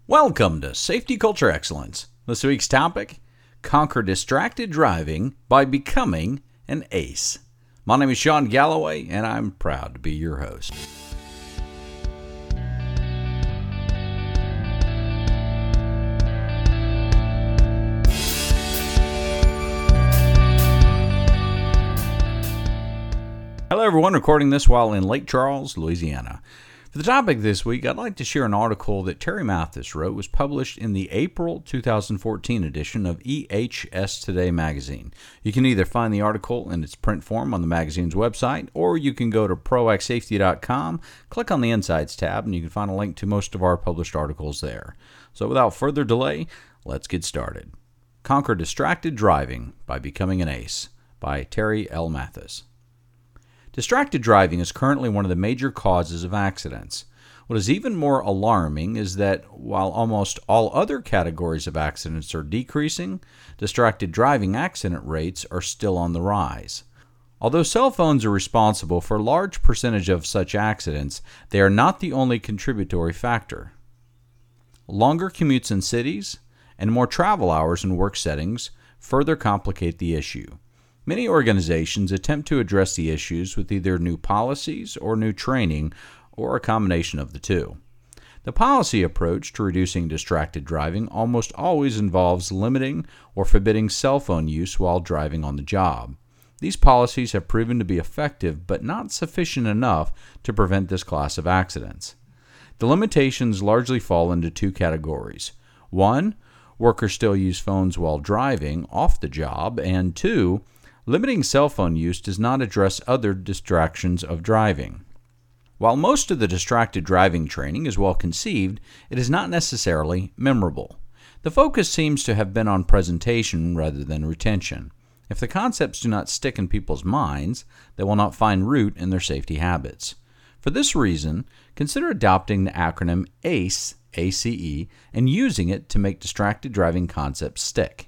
Welcome to Safety Culture Excellence. This week's topic, conquer distracted driving by becoming an ace. My name is Sean Galloway, and I'm proud to be your host. Hello everyone, recording this while in Lake Charles, Louisiana. For the topic this week, I'd like to share an article that Terry Mathis wrote. Was published in the April 2014 edition of EHS Today magazine. You can either find the article in its print form on the magazine's website, or you can go to proactsafety.com, click on the Insights tab, and you can find a link to most of our published articles there. So without further delay, let's get started. Conquer Distracted Driving by Becoming an Ace by Terry L. Mathis. Distracted driving is currently one of the major causes of accidents. What is even more alarming is that while almost all other categories of accidents are decreasing, distracted driving accident rates are still on the rise. Although cell phones are responsible for a large percentage of such accidents, they are not the only contributory factor. Longer commutes in cities and more travel hours in work settings further complicate the issue. Many organizations attempt to address the issues with either new policies or new training, or a combination of the two. The policy approach to reducing distracted driving almost always involves limiting or forbidding cell phone use while driving on the job. These policies have proven to be effective, but not sufficient enough to prevent this class of accidents. The limitations largely fall into two categories. One, workers still use phones while driving off the job, and two, limiting cell phone use does not address other distractions of driving. While most of the distracted driving training is well conceived, it is not necessarily memorable. The focus seems to have been on presentation rather than retention. If the concepts do not stick in people's minds, they will not find root in their safety habits. For this reason, consider adopting the acronym ACE, ACE, and using it to make distracted driving concepts stick.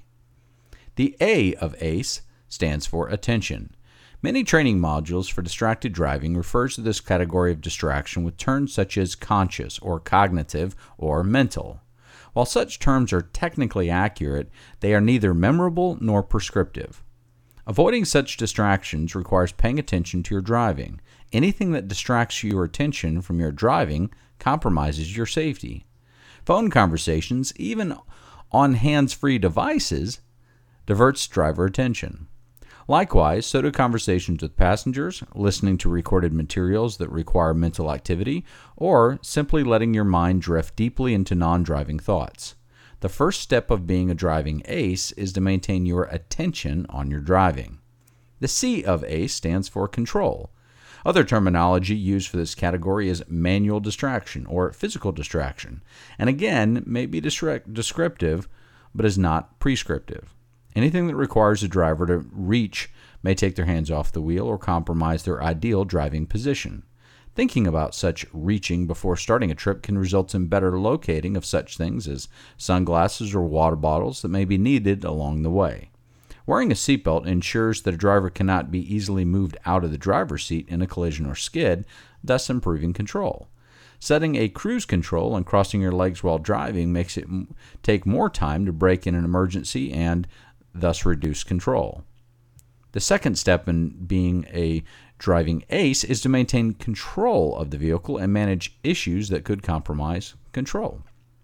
The A of ACE stands for attention. Many training modules for distracted driving refers to this category of distraction with terms such as conscious or cognitive or mental. While such terms are technically accurate, they are neither memorable nor prescriptive. Avoiding such distractions requires paying attention to your driving. Anything that distracts your attention from your driving compromises your safety. Phone conversations, even on hands-free devices, diverts driver attention. Likewise, so do conversations with passengers, listening to recorded materials that require mental activity, or simply letting your mind drift deeply into non-driving thoughts. The first step of being a driving ace is to maintain your attention on your driving. The C of ACE stands for control. Other terminology used for this category is manual distraction or physical distraction, and again may be descriptive but is not prescriptive. Anything that requires a driver to reach may take their hands off the wheel or compromise their ideal driving position. Thinking about such reaching before starting a trip can result in better locating of such things as sunglasses or water bottles that may be needed along the way. Wearing a seatbelt ensures that a driver cannot be easily moved out of the driver's seat in a collision or skid, thus improving control. Setting a cruise control and crossing your legs while driving makes it take more time to brake in an emergency and thus reduce control. The second step in being a driving ace is to maintain control of the vehicle and manage issues that could compromise control.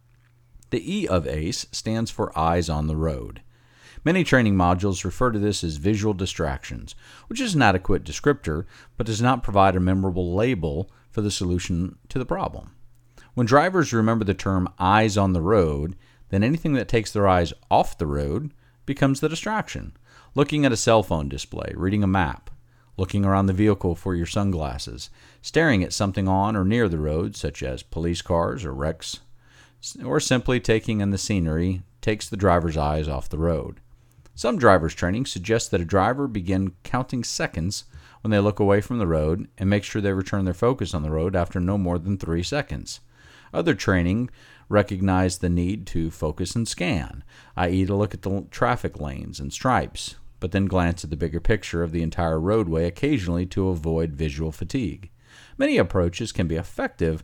The E of ACE stands for eyes on the road. Many training modules refer to this as visual distractions, which is an adequate descriptor, but does not provide a memorable label for the solution to the problem. When drivers remember the term eyes on the road, then anything that takes their eyes off the road becomes the distraction. Looking at a cell phone display, reading a map, looking around the vehicle for your sunglasses, staring at something on or near the road, such as police cars or wrecks, or simply taking in the scenery takes the driver's eyes off the road. Some driver's training suggests that a driver begin counting seconds when they look away from the road and make sure they return their focus on the road after no more than 3 seconds. Other training recognize the need to focus and scan, i.e. to look at the traffic lanes and stripes, but then glance at the bigger picture of the entire roadway occasionally to avoid visual fatigue. Many approaches can be effective,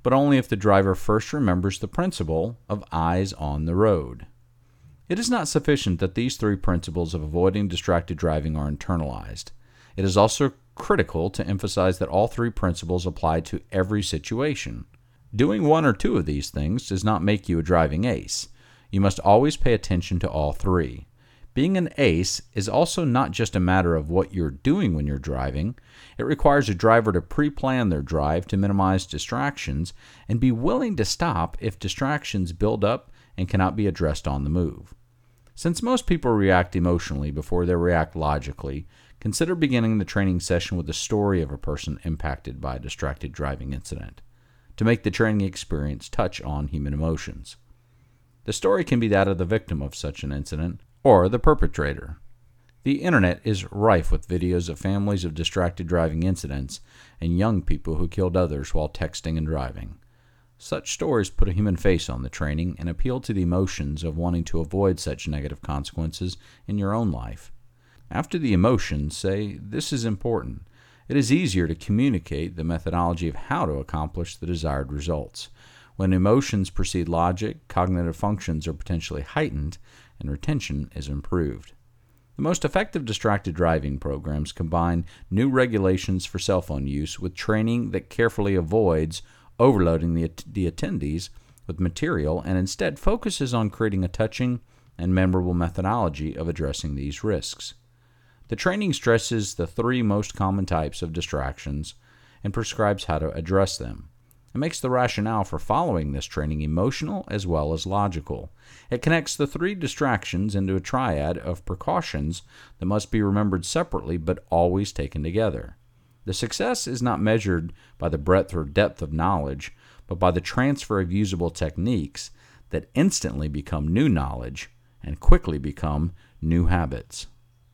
but only if the driver first remembers the principle of eyes on the road. It is not sufficient that these 3 principles of avoiding distracted driving are internalized. It is also critical to emphasize that all 3 principles apply to every situation. Doing 1 or 2 of these things does not make you a driving ace. You must always pay attention to all 3. Being an ace is also not just a matter of what you're doing when you're driving. It requires a driver to pre-plan their drive to minimize distractions and be willing to stop if distractions build up and cannot be addressed on the move. Since most people react emotionally before they react logically, consider beginning the training session with a story of a person impacted by a distracted driving incident, to make the training experience touch on human emotions. The story can be that of the victim of such an incident, or the perpetrator. The internet is rife with videos of families of distracted driving incidents and young people who killed others while texting and driving. Such stories put a human face on the training and appeal to the emotions of wanting to avoid such negative consequences in your own life. After the emotions, say, "This is important." It is easier to communicate the methodology of how to accomplish the desired results. When emotions precede logic, cognitive functions are potentially heightened and retention is improved. The most effective distracted driving programs combine new regulations for cell phone use with training that carefully avoids overloading the attendees with material and instead focuses on creating a touching and memorable methodology of addressing these risks. The training stresses the 3 most common types of distractions and prescribes how to address them. It makes the rationale for following this training emotional as well as logical. It connects the 3 distractions into a triad of precautions that must be remembered separately but always taken together. The success is not measured by the breadth or depth of knowledge, but by the transfer of usable techniques that instantly become new knowledge and quickly become new habits.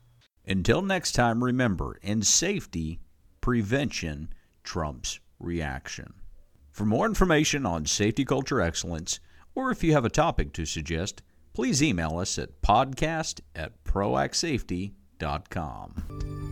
Until next time, remember, in safety, prevention trumps reaction. For more information on safety culture excellence, or if you have a topic to suggest, please email us at podcast@proactsafety.com.